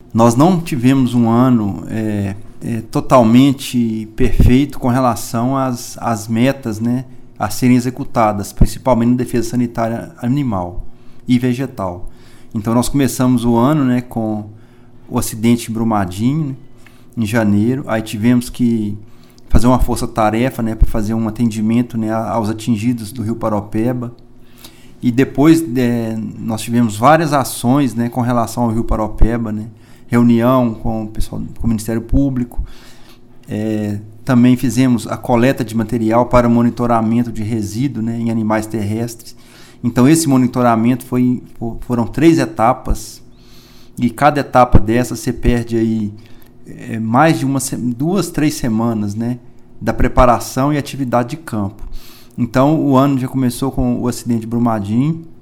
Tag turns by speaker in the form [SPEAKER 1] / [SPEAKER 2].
[SPEAKER 1] Nós não tivemos um ano totalmente perfeito com relação às metas, né, a serem executadas, principalmente na defesa sanitária animal e vegetal. Então nós começamos o ano, né, com o acidente em Brumadinho, né, em janeiro. Aí tivemos que fazer uma força-tarefa, né, para fazer um atendimento, né, aos atingidos do Rio Paropeba. E depois nós tivemos várias ações, né, com relação ao Rio Paropeba, né, reunião com o pessoal, com o Ministério Público. Também fizemos a coleta de material para monitoramento de resíduo, né, em animais terrestres. Então esse monitoramento foram 3 etapas, e cada etapa dessa você perde aí mais de 2, 3 semanas, né, da preparação e atividade de campo. Então o ano já começou com o acidente de Brumadinho,